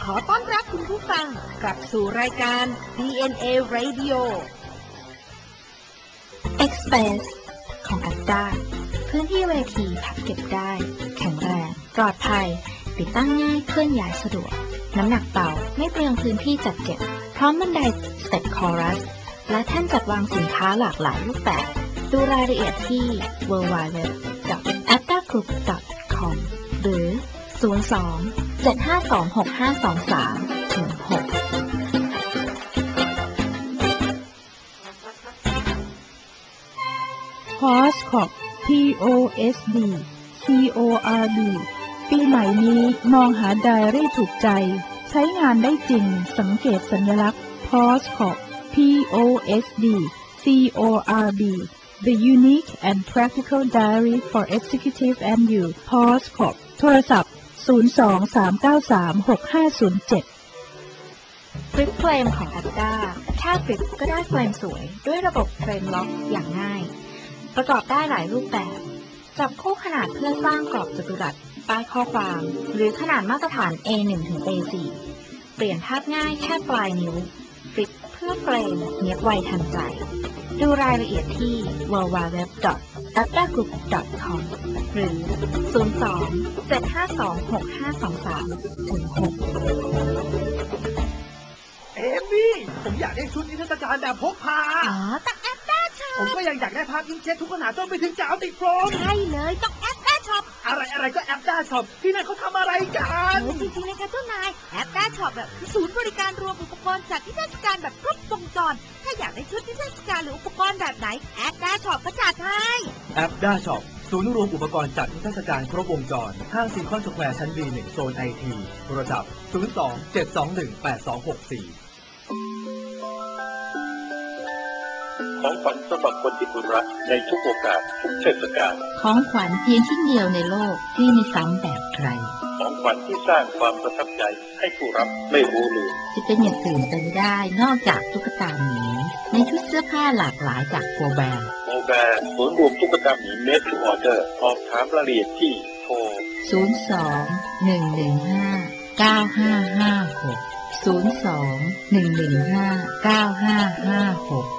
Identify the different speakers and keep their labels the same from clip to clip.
Speaker 1: อต้อนรับคุณผู้ฟังกลับสู่รายการ DNA Radio
Speaker 2: Express ของ ADDA พื้นที่เวทีพับเก็บได้แข็งแรงปลอดภัยติดตั้งง่ายเคลื่อนย้ายสะดวกน้ำหนักเบาไม่เปลืองพื้นที่จัดเก็บพร้อมบันไดสเต็ปคอรัสและแท่นจัดวางสินค้าหลากหลายรูปแบบดูรายละเอียดที่ www.addagroup.com หรือ 02-752-6523-6
Speaker 3: POSCORD POSD CORD ปีใหม่นี้มองหาไดอารี่ถูกใจใช้งานได้จริงสังเกตสัญลักษณ์ POSCORD POSD CORD The Unique and Practical Diary for Executive and You POSCORD โทรศัพท์02-393-6507
Speaker 2: ฟลิปเฟรมของ ADDA แค่ฟลิปก็ได้เฟรมสวยด้วยระบบเฟรมล็อกอย่างง่ายประกอบได้หลายรูปแบบจับคู่ขนาดเพื่อสร้างกรอบจัตุรัสป้ายข้อความหรือขนาดมาตรฐาน A1 ถึง A4 เปลี่ยนภาพง่ายแค่ปลายนิ้วฟลิปเพื่อเฟรมเนียบไวทันใจดูรายละเอียดที่ www.addagroup.com หรือ 02-752-6523-6
Speaker 4: เอมี่ผมอยากได้ชุดนิทรรศการแบบพกพา
Speaker 1: ต้องแอปด้าช็อป
Speaker 4: ผมก็อยากได้ภาพอิงเช็ดทุกขนาดต้องไปถึงกาวติดโฟม
Speaker 1: ใช่เลยต้องแอปด้าช็อป
Speaker 4: อะไรก็แอปด้าช็อปที่นั่นเขาทำอะไรกัน
Speaker 1: จริงๆเลยค่ะเจ้านายแอปด้าช็อปแบบศูนย์บริการรวมอุปกรณ์จัดนิทรรศการแบบครบวงจรถ้าอยากได้ชุดนิทรรศการหรืออุปกรณ์แบบไหนแอปด้าช็อปก็จัดให้
Speaker 4: แอปด้าช็อปศูนย์รวมอุปกรณ์จัดนิทรรศการครบวงจรห้างซีคอนสแควร์ชั้น B1 โซน IT โทรศัพท์02-721-8264
Speaker 5: ของขวัญสำหรับคนที่คุณรักในทุกโอกาสทุกเทศกาล
Speaker 2: ของขวัญเพียงชิ้นเดียวในโลกที่ไม่ซ้ำแบบใคร
Speaker 5: ของขวัญที่สร้างความประทับใจให้ผู้รับไม่รู้ลืม
Speaker 2: จะเป็นอย่างอื่นไปไม่ได้นอกจากตุ๊กตาหมีในชุดเสื้อผ้าหลากหลายจากโกแบร์
Speaker 5: ศูนย์รวมตุ๊กตาหมีเมดทูออเดอร์สอบถามรายละเอียดที่โทร
Speaker 2: 02-115-9556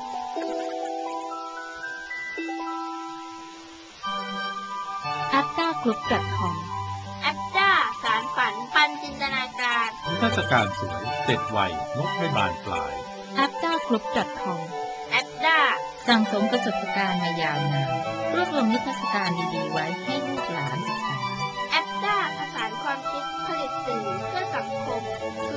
Speaker 2: addagroup.com
Speaker 6: ADDA สารฝันปันจินตนาการ
Speaker 7: นิทรรศการสวยเสร็จไวงบไม่บานปลาย
Speaker 2: addagroup.com
Speaker 6: ADDA
Speaker 2: สั่งสมประสบการณ์มายาวนานรวบรวมนิทรรศการดีๆไว้ให้ลูกหลานศึกษา
Speaker 6: ADDA ผสานความคิดผลิตสื่อเพื่อสังคม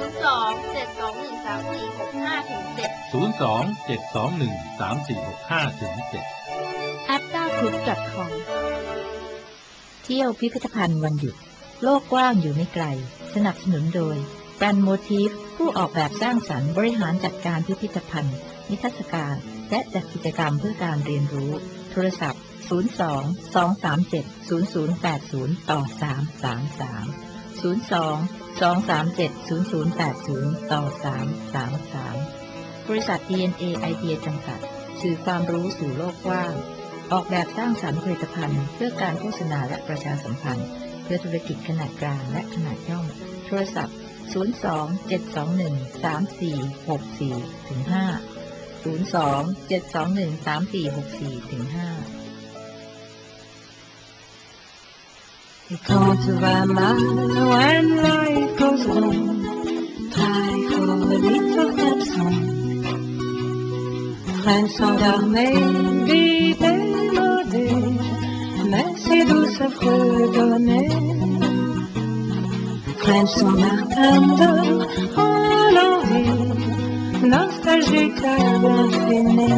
Speaker 7: 02-721-3465-7
Speaker 2: addagroup.com เที่ยวพิพิธภัณฑ์วันหยุดโลกกว้างอยู่ไม่ไกลสนับสนุนโดยกันโมทีฟผู้ออกแบบสร้างสรรค์บริหารจัดการพิพิธภัณฑ์นิทรรศการและจัดกิจกรรมเพื่อการเรียนรู้โทรศัพท์02-237-0080 บริษัท DNA ไอเดียจำกัดสื่อความรู้สู่โลกกว้างออกแบบสร้างสรรค์ผลิตภัณฑ์เพื่อการโฆษณาและประชาสัมพันธ์เพื่อธุรกิจขนาดกลางและขนาดย่อมโทรศัพท์02-721-3464-5
Speaker 8: Et quand tout va mal, when life goes wrong, try for a little canson. Prenne son d'armée, vite mélodie, mais si douce à fredonner. Prenne son Martender, en envie, nostalgique à l'infini.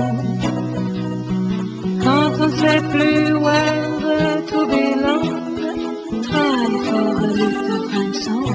Speaker 8: Quand on ne sait plus where to belong,Try for a little Princeton.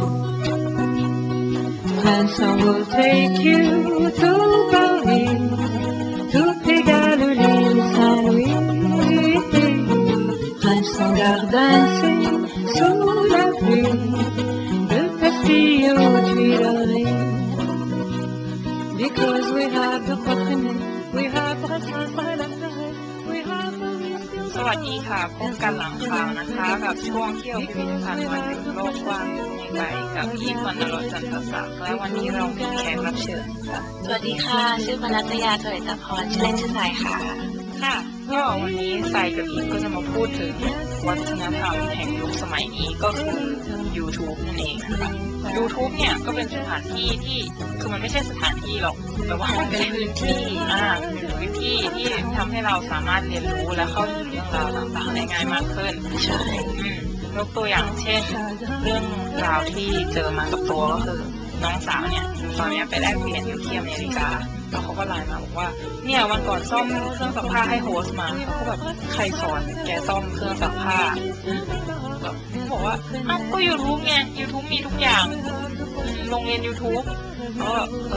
Speaker 8: Princeton will take you to Paris, to Pigalle, l'île Saint-Louis. Princeton garde dancing sous la pluie de Castille aux Tuileries. Because we have the Poitrine, we have Brassens, Bras-la-Ferret, we have the
Speaker 9: วัสดีค่ะพบกันหลังข่าวนะคะกับช่วงเที่ยวพิพิธภัณฑ์วันหยุดโลกกว้างไม่ไกลกับอีฟวรรณรสจันทศักดิ์และวันนี้เรามีแขกรับเชิญค่ะ
Speaker 2: สวัสดีค่ะชื่อปนัสยาเฉลิมพรชื่อเล่นชื่อสายค่ะ
Speaker 9: ค่ะก็วันนี้สายกับอีฟก็จะมาพูดถึงวัฒนธรรมแห่งยุคสมัยนี้ก็คือ YouTube นั่นเองนะคะ YouTube เนี่ยก็เป็นสถานที่ที่คือมันไม่ใช่สถานที่หรอกแต่ว่ามันเป็นพื้นที่ที่ทำให้เราสามารถเรียนรู้และเข้าถึงเรื่องราวต่างๆได้ง่ายมากขึ้นใช่ยกตัวอย่างเช่นเรื่องราวที่เจอมากับตัวก็คือน้องสาวเนี่ยตอนนี้ไปแลกเปลี่ยนอยู่ที่อเมริกาแล้วเขาก็ไลน์มาบอกว่าเนี่ยวันก่อนซ่อมเครื่องซักผ้าให้โฮสต์มาเขาก็แบบใครสอนแกซ่อมเครื่องซักผ้าแบบบอกว่าอ้าวก็ YouTube ไง YouTube มีทุกอย่างโรงเรียน YouTube ก็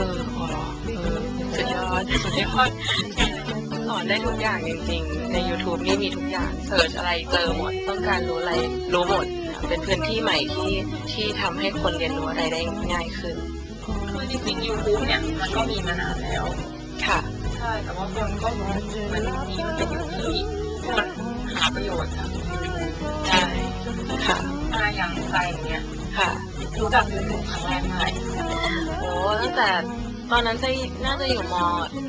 Speaker 9: สุดยอด
Speaker 2: สอนได้ทุกอย่างจริงๆใน YouTube นี่มีทุกอย่างเสิร์ชอะไรเจอหมดต้องการรู้อะไรรู้หมดเป็นพื้นที่ใหม่ที่ทำให้คนเรียนรู้อะไรได้ง่ายขึ้น
Speaker 9: คือจริงๆ YouTube เนี่ยมันก็มีมานานแล้ว
Speaker 2: ค่ะ
Speaker 9: ใช่แต่ว่าคนก็มันมีประโยชน์ที่คนหาประโยชน์จาก YouTube ได้
Speaker 2: ค่ะ
Speaker 9: อย่างไรอย่างเงี้ย
Speaker 2: ค่ะ
Speaker 9: รู้จัก YouTube ครั้งแรกเมื่อไหร่
Speaker 2: โอ้ตั้งแต่ตอนนั้นน่าจะอยู่ม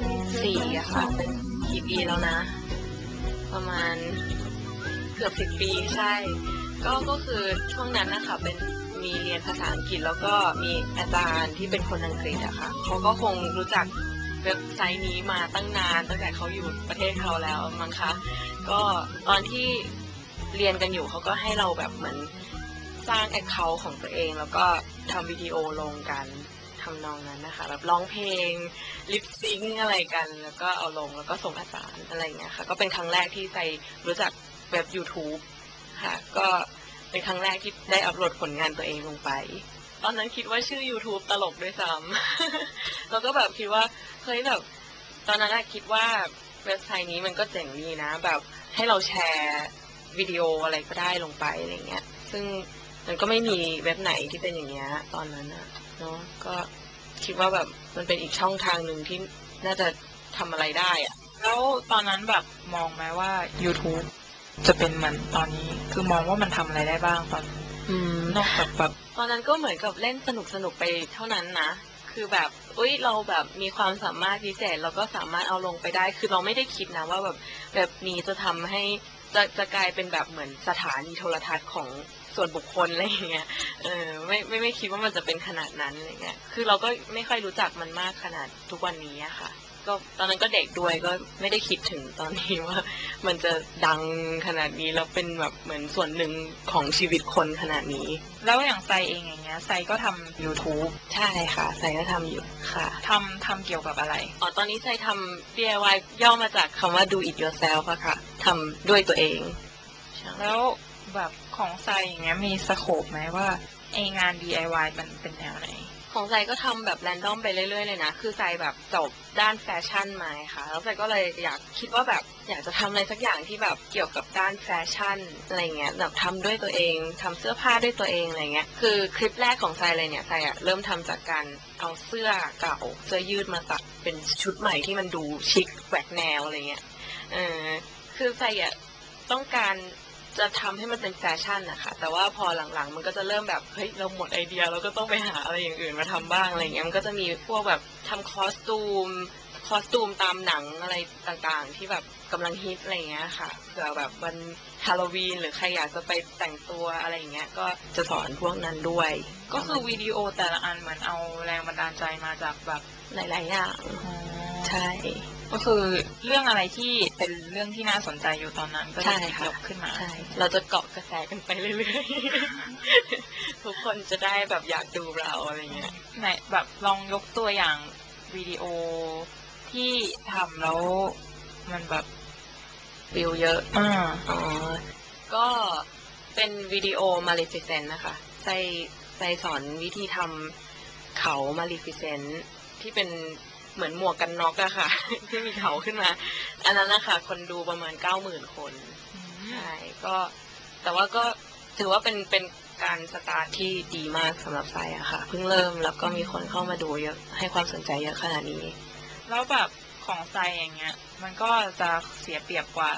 Speaker 2: .4 อะค่ะเป็นกี่ปีแล้วนะประมาณเกือบ10 ปีใช่ก็คือช่วงนั้นนะคะเป็นมีเรียนภาษาอังกฤษแล้วก็มีอาจารย์ที่เป็นคนอังกฤษอะค่ะเขาก็คงรู้จักเว็บไซต์นี้มาตั้งนานตั้งแต่เขาอยู่ประเทศเขาแล้วมั้งคะก็ตอนที่เรียนกันอยู่เขาก็ให้เราแบบเหมือนสร้างแอคเคาท์ของตัวเองแล้วก็ทำวิดีโอลงกันทำนองนั้นนะคะแบบร้องเพลงลิปซิงค์อะไรกันแล้วก็เอาลงแล้วก็ส่งอาจารย์อะไรอย่างเงี้ยค่ะก็เป็นครั้งแรกที่ใจรู้จักเว็บ YouTube ค่ะก็เป็นครั้งแรกที่ได้อัปโหลดผลงานตัวเองลงไปตอนนั้นคิดว่าชื่อ YouTube ตลกด้วยซ้ำแล้วก็แบบคิดว่าเฮ้ยแบบตอนนั้นคิดว่าเว็บไซต์นี้มันก็เจ๋งดีนะแบบให้เราแชร์วิดีโออะไรก็ได้ลงไปอะไรเงี้ยซึ่งมันก็ไม่มีเว็บไหนที่เป็นอย่างเงี้ยตอนนั้นนะเนาะก็คิดว่าแบบมันเป็นอีกช่องทางหนึ่งที่น่าจะทำอะไรได้อะ
Speaker 9: แล้วตอนนั้นแบบมองไหมว่า YouTube จะเป็นเหมือนตอนนี้คือมองว่ามันทำอะไรได้บ้างตอนนอกจากแบบ
Speaker 2: ตอนนั้นก็เหมือนกับเล่นสนุกไปเท่านั้นนะคือแบบเราแบบมีความสามารถพิเศษเราก็สามารถเอาลงไปได้คือเราไม่ได้คิดนะว่าแบบนี้จะทำให้จะกลายเป็นแบบเหมือนสถานีโทรทัศน์ของส่วนบุคคลอะไรอย่างเงี้ยไม่คิดว่ามันจะเป็นขนาดนั้นอะไรเงี้ยคือเราก็ไม่ค่อยรู้จักมันมากขนาดทุกวันนี้อะค่ะก็ตอนนั้นก็เด็กด้วยก็ไม่ได้คิดถึงตอนนี้ว่ามันจะดังขนาดนี้แล้วเป็นแบบเหมือนส่วนหนึ่งของชีวิตคนขนาดนี้
Speaker 9: แล้วอย่างไซเองอย่างเงี้ยไซก็ทำ YouTube
Speaker 2: ใช่ค่ะไซก็ทำอยู่ค่ะ
Speaker 9: ทำเกี่ยวกับอะไร
Speaker 2: ตอนนี้ไซทำ DIY ย่อมาจากคำว่า do it yourself อะค่ะทำด้วยตัวเอง
Speaker 9: แล้วแบบของไซอย่างเงี้ยมีสโคปไหมว่าไองาน DIY มันเป็นแนวไหน
Speaker 2: ของไซก็ทำแบบแรนดอมไปเรื่อยๆเลยนะคือไซแบบจบด้านแฟชั่นมาค่ะแล้วไซก็เลยคิดว่าแบบอยากจะทำอะไรสักอย่างที่แบบเกี่ยวกับด้านแฟชั่นอะไรเงี้ยแบบทำด้วยตัวเองทำเสื้อผ้าด้วยตัวเองอะไรเงี้ยคือคลิปแรกของไซเลยเนี่ยไซเริ่มทำจากการเอาเสื้อเก่าเสื้อยืดมาตัดเป็นชุดใหม่ที่มันดูชิคแหวกแนวอะไรเงี้ยคือไซต้องการจะทำให้มันเป็นแฟชั่นนะคะแต่ว่าพอหลังๆมันก็จะเริ่มแบบเฮ้ยเราหมดไอเดียเราก็ต้องไปหาอะไรอย่างอื่นมาทำบ้างอะไรเงี้ยมันก็จะมีพวกแบบทำคอสตูมตามหนังอะไรต่างๆที่แบบกำลังฮิตอะไรเงี้ยค่ะเผื่อแบบวันฮาโลวีนหรือใครอยากจะไปแต่งตัวอะไรเงี้ยก็จะสอนพวกนั้นด้วย
Speaker 9: ก็คือวิดีโอแต่ละอันเหมือนเอาแรงบันดาลใจมาจากแบบ
Speaker 2: หลายๆอย่างใช่
Speaker 9: ก็คือเรื่องอะไรที่เป็นเรื่องที่น่าสนใจอยู่ตอนนั้นก็ได้ยกขึ้นมา
Speaker 2: ใช่เราจะเกาะกระแสกันไปเรื่อยๆทุกคนจะได้แบบอยากดูเราอะไรเงี้ย
Speaker 9: ไหนแบบลองยกตัวอย่างวิดีโอที่ทำแล้วมันแบบ
Speaker 2: วิวเยอะก็เป็นวิดีโอ Maleficent นะคะใจสอนวิธีทำเขา Maleficent ที่เป็นเหมือนหมวกกันน็อกอะค่ะที่มีเขาขึ้นมาอันนั้นนะคะคนดูประมาณ 90,000 คนใช่ก็แต่ว่าก็ถือว่าเป็นการสตาร์ทที่ดีมากสำหรับไซอะค่ะเพิ่งเริ่มแล้วก็มีคนเข้ามาดูเยอะให้ความสนใจเยอะขนาดนี้
Speaker 9: แล้วแบบของไซอย่างเงี้ยมันก็จะเสียเปรียบกว่า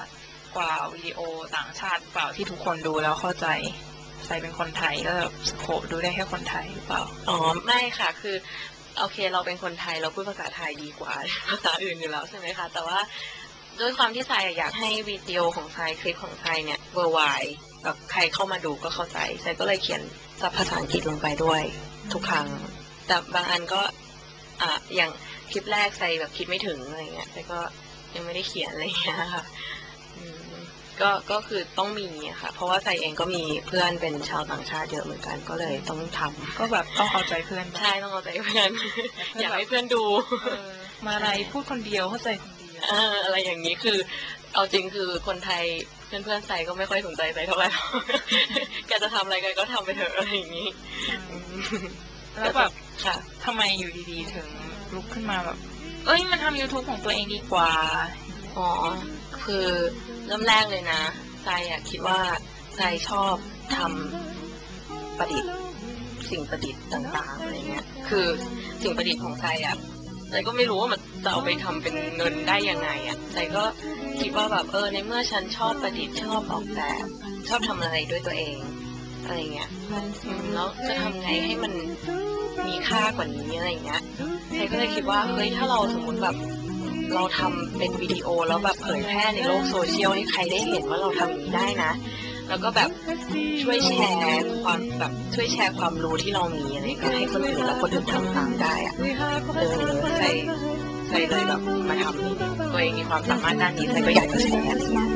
Speaker 9: กว่าวิดีโอต่างชาติเปล่าที่ทุกคนดูแล้วเข้าใจใส่เป็นคนไทยก็แบบโหดูได้แค่คนไทยหรือเปล่า
Speaker 10: อ๋อไม่ค่ะคือโอเคเราเป็นคนไทยเราพูดภาษาไทยดีกว่าภาษาอื่นอยู่แล้วใช่ไหมคะแต่ว่าด้วยความที่ไซอยากให้วิดีโอของไซคลิปของไซเนี่ยเวอร์ไวแบบใครเข้ามาดูก็เข้าใจไซก็เลยเขียนศัพท์ภาษาอังกฤษลงไปด้วยทุกครั้งแต่บางอันก็อย่างคลิปแรกไซแบบคิดไม่ถึงอะไรเงี้ยไซก็ยังไม่ได้เขียนอะไรเงี้ยค่ะก็คือต้องมีค่ะเพราะว่าไซเองก็มีเพื่อนเป็นชาวต่างชาติเยอะเหมือนกันก็เลยต้องทำ
Speaker 9: ก็แบบต้องเอาใจเพื่อน
Speaker 10: ใช่ต้องเอาใจเพื่อนอยากให้เพื่อนดู
Speaker 9: มาอะไรพูดคนเดียวเข้าใจคนเดียว
Speaker 10: อะไรอย่างนี้คือเอาจริงคือคนไทยเพื่อนๆไซก็ไม่ค่อยสนใจไซเท่าไหร่แกจะทำอะไรกันก็ทำไปเถอะอะไรอย่างนี้
Speaker 9: แล้วแบบค่ะทำไมอยู่ดีๆถึงลุกขึ้นมาแบบมันทำ YouTube ของตัวเองดีกว่า
Speaker 10: อ๋อคือเริ่มแรกเลยนะไซคิดว่าไซชอบทำประดิษฐ์สิ่งประดิษฐ์ต่างๆอะไรเงี้ยคือสิ่งประดิษฐ์ของไซก็ไม่รู้ว่ามันจะเอาไปทำเป็นเงินได้ยังไงไซก็คิดว่าแบบในเมื่อฉันชอบประดิษฐ์ชอบออกแบบชอบทำอะไรด้วยตัวเองอะไรเงี้ยแล้วจะทำไงให้มันมีค่ากว่านี้อะไรเงี้ยไซก็เลยคิดว่าเฮ้ยถ้าเราสมมติแบบเราทำเป็นวิดีโอแล้วแบบเผยแพร่ในโลกโซเชียลให้ใครได้เห็นว่าเราทำอย่างนี้ได้นะแล้วก็แบบช่วยแชร์ความรู้ที่เรามีอะไรก็ให้คนอื่นแล้วคนอื่นทำตามได้ใส่เลยแบบมาทำตัวเองมีความสามารถด้านนี้ใส่ก็อยากจะแชร์อะไรเงี้ย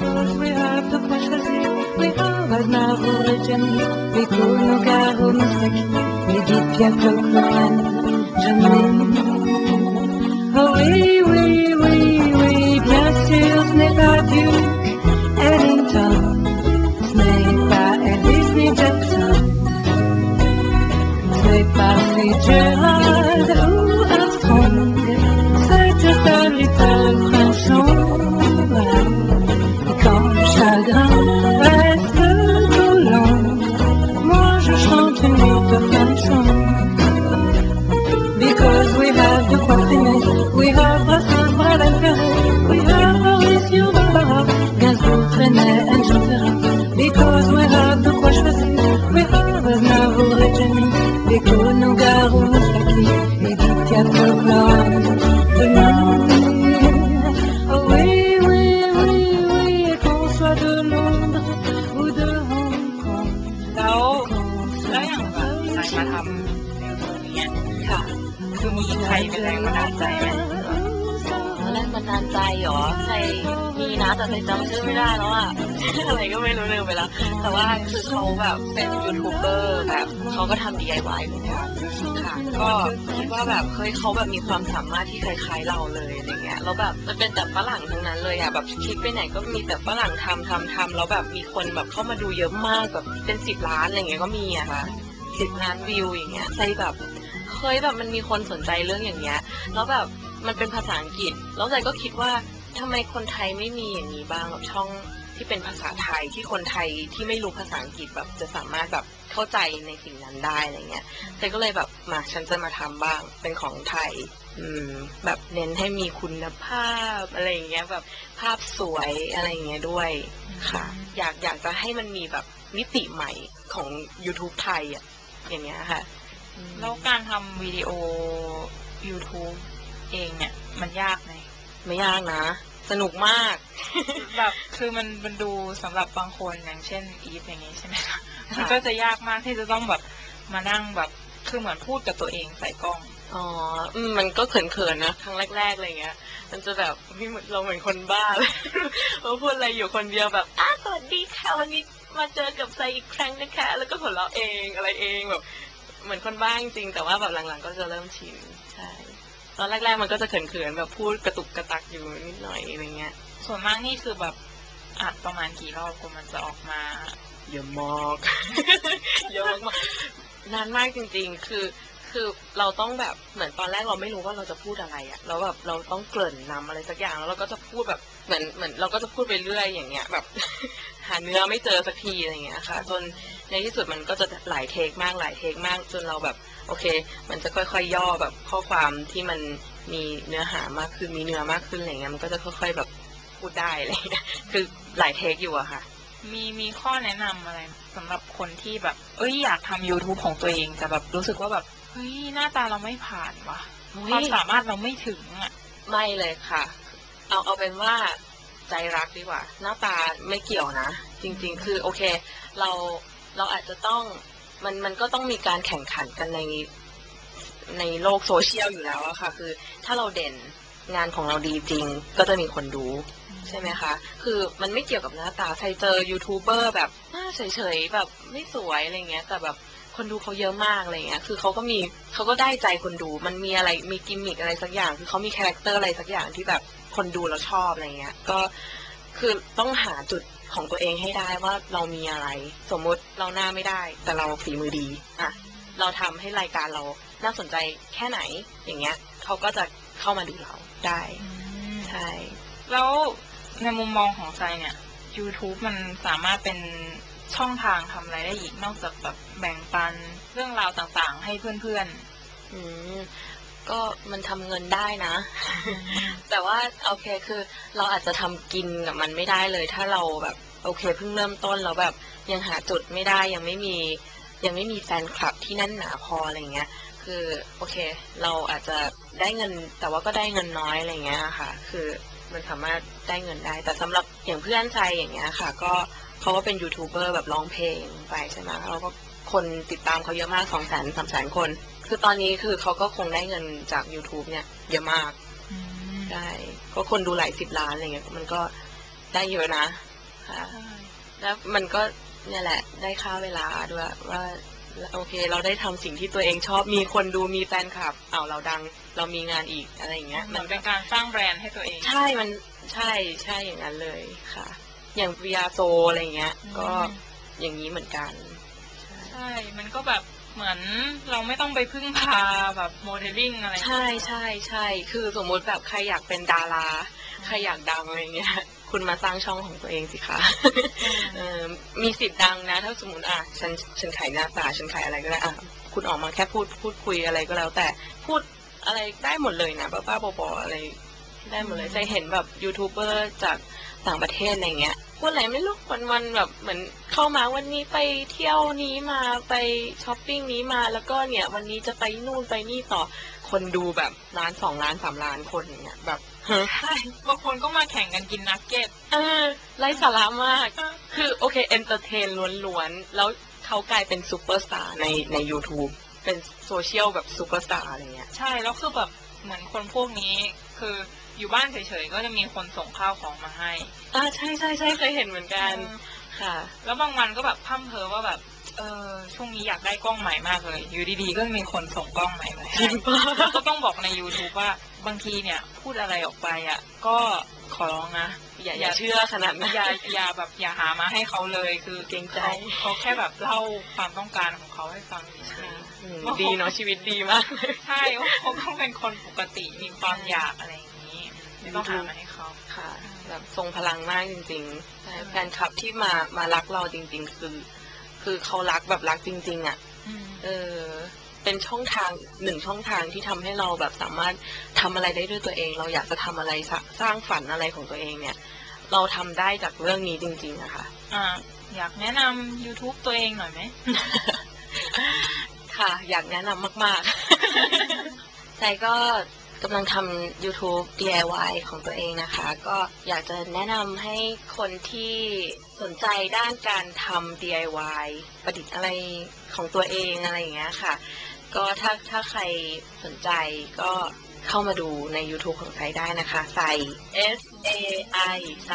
Speaker 8: Oh oui, oui, oui, oui, bien sûr, ce n'est pas Duke Ellington, ce n'est pas Elvis ni Jackson, ce n'est pas Fitzgerald ou Armstrong, c'est just a little chanson, voilà. Et quand le chagrin reste tout long, moi je chante une little chanson.Because we have the Poitiers, we have Brassens, Bras-Laferré, we have Mauricio Barbara, Gainsbourg, Trenet and Chantera. Because we have de quoi choisir, we have Aznavour et Jenny, Beko, Nougaro, Moustaki, Edith Piaf, Florent, Oh oui, oui, oui, oui, et qu'on soit de Londres ou de Hong Kong.
Speaker 9: แล้วอย่างแบบใครมาทำเนี่ย
Speaker 10: ค่ะ
Speaker 9: คือมีใครเป็นแรงบันดาลใจไหม
Speaker 10: แรงบันดาลใจเหรอใครมีนะแต่ใครจำชื่อไม่ได้แล้วอะไรก็ไม่รู้ลืมไปแล้วแต่ว่าคือเขาแบบเป็นยูทูบเบอร์แบบเขาก็ทำ DIY เหมือนกันค่ะก็คิดว่าแบบเฮ้ยเขาแบบมีความสามารถที่คล้ายๆเราเลยอะไรเงี้ยแล้วแบบมันเป็นแต่ฝรั่งทั้งนั้นเลยแบบคลิปไปไหนก็มีแต่ฝรั่งทำแล้วแบบมีคนแบบเข้ามาดูเยอะมากแบบเป็น10 ล้านอะไรเงี้ยก็มีค่ะ10 ล้านวิวอย่างเงี้ยใช่แบบเคยแบบมันมีคนสนใจเรื่องอย่างเงี้ยแล้วแบบมันเป็นภาษาอังกฤษแล้วใจก็คิดว่าทำไมคนไทยไม่มีอย่างนี้บ้างแบบช่องที่เป็นภาษาไทยที่คนไทยที่ไม่รู้ภาษาอังกฤษแบบจะสามารถแบบเข้าใจในสิ่งนั้นได้อะไรเงี้ยใจก็เลยแบบมาฉันจะมาทำบ้างเป็นของไทยแบบเน้นให้มีคุณภาพอะไรอย่างเงี้ยแบบภาพสวยอะไรอย่างเงี้ยด้วยค่ะอยากจะให้มันมีแบบมิติใหม่ของ YouTube ไทยอย่างเงี้ยค่ะ
Speaker 9: แล้วการทำวิดีโอ YouTube เองเนี่ยมันยากไหม
Speaker 10: ไม่ยากนะสนุกมาก
Speaker 9: แบบคือมันดูสำหรับบางคนอย่างเช่นอีฟอย่างนี้ใช่ไหมคะมันก็จะยากมากที่จะต้องแบบมานั่งแบบคือเหมือนพูดกับตัวเองใส่กล้อง
Speaker 10: มันก็เขินๆนะครั้งแรกๆอะไรเงี้ยมันจะแบบเราเหมือนคนบ้าเลยเราพูดอะไรอยู่คนเดียวแบบสวัสดีค่ะวันนี้มาเจอกับไซอีกครั้งนะคะแล้วก็หัวเราะเองอะไรเองแบบเหมือนคนบ้าจริงแต่ว่าแบบหลังๆก็จะเริ่มชินใช่ตอนแรกๆมันก็จะเขินๆแบบพูดกระตุกกระตักอยู่นิดหน่อยอะไรเงี้ย
Speaker 9: ส่วนมากนี่คือแบบอัดประมาณกี่รอบกว่ามันจะออกมา
Speaker 10: เยอะมากเยอะมากนานมากจริงๆคือเราต้องแบบเหมือนตอนแรกเราไม่รู้ว่าเราจะพูดอะไรแล้วแบบเราต้องเกริ่นนำอะไรสักอย่างแล้วเราก็จะพูดแบบเหมือนเราก็จะพูดไปเรื่อยอย่างเงี้ยแบบหาเนื้อไม่เจอสักทีอะไรเงี้ยค่ะจนในที่สุดมันก็จะหลายเทคมากจนเราแบบโอเคมันจะค่อยๆย่อแบบข้อความที่มันมีเนื้อหามากขึ้นมีเนื้อมากขึ้นอะไรเงี้ยมันก็จะค่อยๆแบบพูดได้อะไรเงี้ยคือหลายเทคอยู่อะค่ะ
Speaker 9: มีข้อแนะนำอะไรสำหรับคนที่แบบอยากทำ YouTube ของตัวเองแต่แบบรู้สึกว่าแบบเฮ้ยหน้าตาเราไม่ผ่านว่ะความสามารถเราไม่ถึงอ่ะ
Speaker 10: ไม่เลยค่ะเอาเป็นว่าใจรักดีกว่าหน้าตาไม่เกี่ยวนะจริงๆคือโอเคเราอาจจะต้องมันก็ต้องมีการแข่งขันกันในโลกโซเชียลอยู่แล้วอะค่ะคือถ้าเราเด่นงานของเราดีจริงก็จะมีคนดูใช่ไหมคะคือมันไม่เกี่ยวกับหน้าตาใครเจอยูทูบเบอร์แบบหน้าเฉยๆแบบไม่สวยอะไรเงี้ยแต่แบบคนดูเขาเยอะมากอะไรเงี้ยคือเขาก็ได้ใจคนดูมันมีอะไรมีกิมมิคอะไรสักอย่างคือเขามีคาแรคเตอร์อะไรสักอย่างที่แบบคนดูแล้วชอบอะไรเงี้ยก็คือต้องหาจุดของตัวเองให้ได้ว่าเรามีอะไรสมมุติเราหน้าไม่ได้แต่เราฝีมือดีอะเราทำให้รายการเราน่าสนใจแค่ไหนอย่างเงี้ยเขาก็จะเข้ามาดูเราได้ใช่
Speaker 9: แล้วในมุมมองของใจเนี่ย YouTube มันสามารถเป็นช่องทางทำอะไรได้อีกนอกจากแบบแบ่งปันเรื่องราวต่างๆให้เพื่อน
Speaker 10: ๆก็มันทำเงินได้นะ แต่ว่าโอเคคือเราอาจจะทำกินกับมันไม่ได้เลยถ้าเราแบบโอเคเพิ่งเริ่มต้นแล้วแบบยังหาจุดไม่ได้ยังไม่มีแฟนคลับที่แน่นหนาพออะไรเงี้ยคือโอเคเราอาจจะได้เงินแต่ว่าก็ได้เงินน้อยอะไรเงี้ยค่ะคือมันสามารถได้เงินได้แต่สำหรับอย่างเพื่อนใจอย่างเงี้ยค่ะก็เขาก็เป็นยูทูบเบอร์แบบร้องเพลงไปใช่ไหมเขาก็คนติดตามเขาเยอะมาก200,000-300,000 คนคือตอนนี้คือเขาก็คงได้เงินจาก YouTube เนี่ยเยอะมากได้ก็คนดูหลาย10 ล้านอะไรเงี้ยมันก็ได้เยอะนะค่ะแล้วมันก็เนี่ยแหละได้ค่าเวลาด้วยว่าโอเคเราได้ทำสิ่งที่ตัวเองชอบมีคนดูมีแฟนคลับเราดังเรามีงานอีกอะไรอย่างเงี้ย
Speaker 9: มันเป็นการสร้างแบรนด์ให้ตัวเอง
Speaker 10: ใช่มันใช่อย่างนั้นเลยค่ะอย่างวิยาโซอะไรเงี้ยก็อย่างนี้เหมือนกัน
Speaker 9: ใช่มันก็แบบเหมือนเราไม่ต้องไปพึ่งพาแบบโมเดลลิ่งอะไร
Speaker 10: ใช่คือสมมุติแบบใครอยากเป็นดาราใครอยากดังอะไรเงี้ยคุณมาสร้างช่องของตัวเองสิคะมีสิทธิ์ดังนะถ้าสมมติฉันขายหน้าตาฉันขายอะไรก็ได้คุณออกมาแค่พูดคุยอะไรก็แล้วแต่พูดอะไรได้หมดเลยนะบ้าๆบอๆอะไรได้หมดเลยใจเห็นแบบยูทูบเบอร์จากต่างประเทศอะไรเงี้ยพูดอะไรไม่รู้วันแบบเหมือนเข้ามาวันนี้ไปเที่ยวนี้มาไปช้อปปิ้งนี้มาแล้วก็เนี่ยวันนี้จะไปนู่นไปนี่ต่อคนดูแบบ1 ล้าน 2 ล้าน 3 ล้านคนอย่างเงี้ยแบบ
Speaker 9: ใช่บางคนก็มาแข่งกันกินนักเก็ต
Speaker 10: ไร้สาระมากคือโอเคเอนเตอร์เทนล้วนๆแล้วเขากลายเป็นซูเปอร์สตาร์ใน YouTube เป็นโซเชียลแบบซูเปอร์สตาร์อะไรเงี้ย
Speaker 9: ใช่แล้วคือแบบเหมือนคนพวกนี้คืออยู่บ้านเฉยๆก็จะมีคนส่งข้าวของมาให้
Speaker 10: ใช่เคยเห็นเหมือนกันค่ะ
Speaker 9: แล้วบางวันก็แบบพร่ำเพ้อว่าแบบช่วงนี้อยากได้กล้องใหม่มากเลยอยู่ดีๆก็มีคนส่งกล้องใหม่มาให้แล้วก็ต้องบอกใน YouTube ว่าบางทีเนี่ยพูดอะไรออกไปก็ขอร้องนะ
Speaker 10: อย่าเชื่อขนาดนั้น
Speaker 9: อย่าแบบอย่าหามาให้เขาเลยคือ
Speaker 10: เกรงใจ
Speaker 9: เขาแค่แบบเล่าความต้องการของเขาให้ฟังเฉย
Speaker 10: ๆดีเนาะชีวิตดีมาก
Speaker 9: ใช่เขาต้องเป็นคนปกติมีความอยากอะไรอย่างนี้ไม่ต้องหามาให้เขา
Speaker 10: ค่ะแบบทรงพลังมากจริงๆแฟนคลับที่มารักเราจริงๆคือเขารักแบบรักจริงๆเป็นช่องทาง1 ช่องทางที่ทำให้เราแบบสามารถทำอะไรได้ด้วยตัวเองเราอยากจะทำอะไรสร้างฝันอะไรของตัวเองเนี่ยเราทำได้จากเรื่องนี้จริงๆนะคะ
Speaker 9: อยากแนะนำ YouTube ตัวเองหน่อยไหม
Speaker 10: ค่ะอยากแนะนำมากๆใจก็กำลังทำ YouTube DIY ของตัวเองนะคะก็อยากจะแนะนำให้คนที่สนใจด้านการทำ DIY ประดิษฐ์อะไรของตัวเองอะไรอย่างเงี้ยค่ะก็ถ้าใครสนใจก็เข้ามาดูใน YouTube ของไซได้นะคะไซ SAI ไซ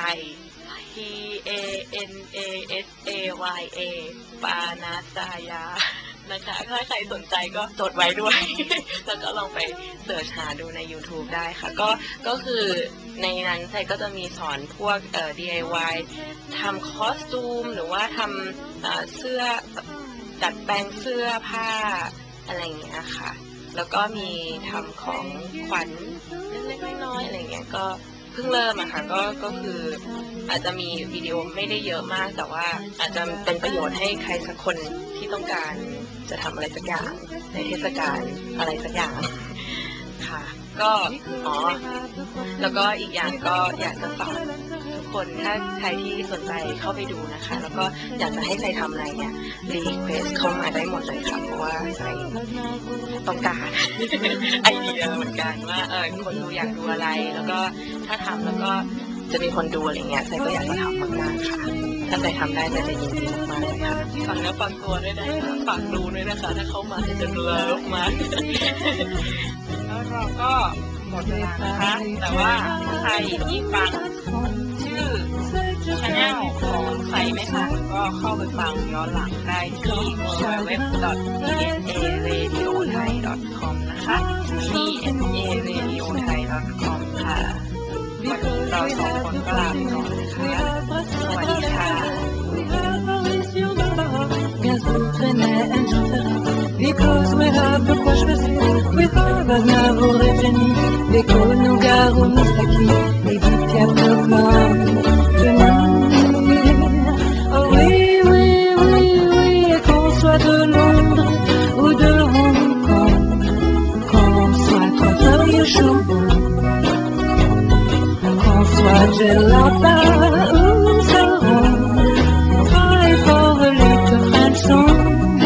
Speaker 10: PANASAYA ปานาซายานะคะถ้าใครสนใจก็จดไว้ด้วยแล้วก็ลองไปเสิร์ชหาดูใน YouTube ได้ค่ะก็คือในนั้นไซก็จะมีสอนพวกDIY ทำคอสตูมหรือว่าทำเสื้อดัดแปลงเสื้อผ้าอะไรอย่างเงี้ยค่ะแล้วก็มีทำของขวัญเล็กๆน้อยๆอะไรเงี้ยก็เพิ่งเริ่มอะค่ะก็คืออาจจะมีวิดีโอไม่ได้เยอะมากแต่ว่าอาจจะเป็นประโยชน์ให้ใครสักคนที่ต้องการจะทำอะไรสักอย่างในเทศกาลอะไรสักอย่างค่ะก็แล้วก็อีกอย่างก็อยากจะฝากคนถ้าใครที่สนใจเข้าไปดูนะคะ แล้วก็อยากจะให้ใครทำอะไรเนี่ยรีเควสเข้ามาได้หมดเลยค่ะเพราะว่าใครต้องการ ไอเดียเหมือนกันว่าคนดูอยากดูอะไรแล้วก็ถ้าทำแล้วก็จะมีคนดูอะไรเงี้ยใครก็อยากจะทำมากๆค่ะถ้าใครทำได้จะยินดีมากๆเลยค่ะฝากเนื้อฝากตัวด้วยนะคะฝากดูด้วยนะคะถ้าเข้ามาจะเลิฟมาก
Speaker 9: แล้วเราก็หมดเวลานะคะแต่ว่าถ้าใครที่ฟังชื่อชาแนลของใครไม่ทันก็เข้าไปฟังย้อนหลังได้ที่ www.tsaradiothai.com นะคะ tsaradiothai.com ค่ะวันนี้เราสองคนก็ลาไปก่อนนะคะสวัสดีค่ะ
Speaker 8: Because we have de quoi choisir. We have Aznavour et Jenny, Beko, Nougaro, Moustaki, Edith Piaf, Flore, Oh oui, oui, oui, oui, et qu'on soit de Londres ou de Hong Kong, qu'on soit Quentin ou Chambon, qu'on soit Gelata ou Saron, try for a little French song.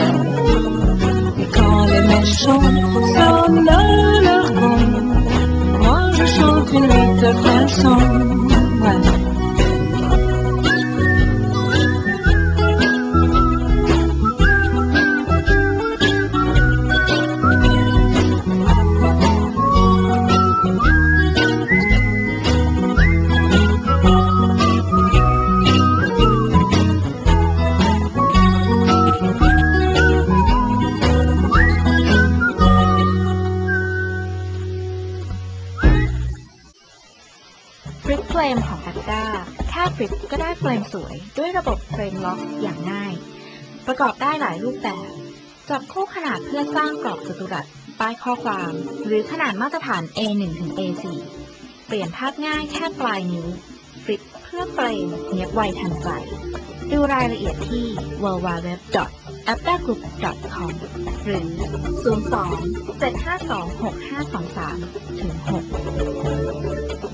Speaker 8: Les méchants sortent de leur compte. Moi je chante une little French song. Ouais.
Speaker 2: ฟลิปเฟรมของ ADDA แค่ฟลิปก็ได้เฟรมสวยด้วยระบบเฟรมล็อกอย่างง่ายประกอบได้หลายรูปแบบจับคู่ขนาดเพื่อสร้างกรอบจัตุรัสป้ายข้อความหรือขนาดมาตรฐาน A1 ถึง A4 เปลี่ยนภาพง่ายแค่ปลายนิ้วฟลิปเพื่อเฟรมเนียบไวทันใจดูรายละเอียดที่ www.addagroup.com หรือ 02 752 6523 6